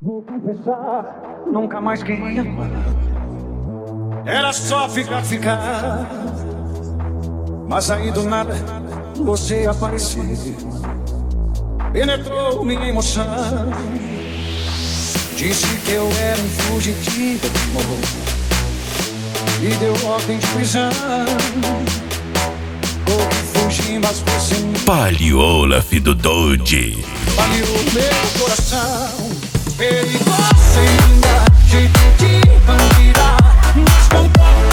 Vou confessar, nunca mais queria amar. Era só ficar. Mas aí do nada você apareceu, penetrou minha emoção. Disse que eu era um fugitivo de amor e deu ordem de prisão. Vou fugir, mas você não Paliola do Doide. Baleou meu coração. Perigosa ainda, jeito de bandida, mas com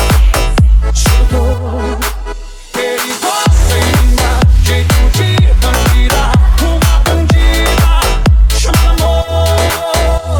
soltou. Perigosa ainda, jeito de bandida, uma bandida, chama amor.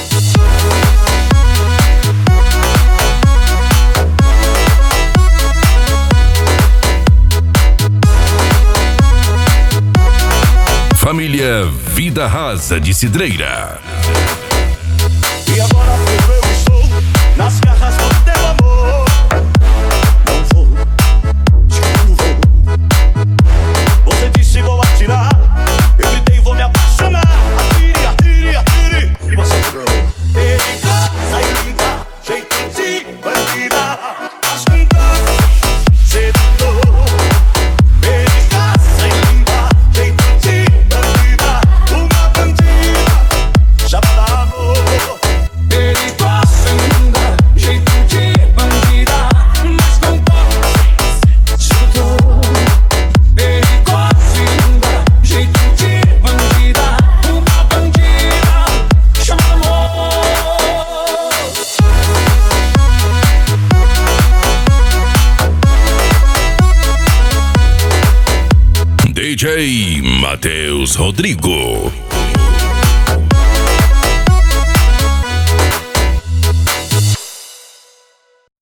Família Vida Rasa de Cidreira. E agora eu estou nas garras do teu amor. Não vou, não vou. Você disse vou atirar, eu gritei vou me apaixonar. Atire, e você entrou. Perigosa e linda, jeito de bandida, mas com gosto sedutor. Perigosa e linda, jeito de bandida, uma bandida chamada amor. Perigosa ainda, jeito de bandida, mas com soltou. Perigosa ainda, jeito de bandida, uma bandida, chama amor. DJ Matheus Rodrigo.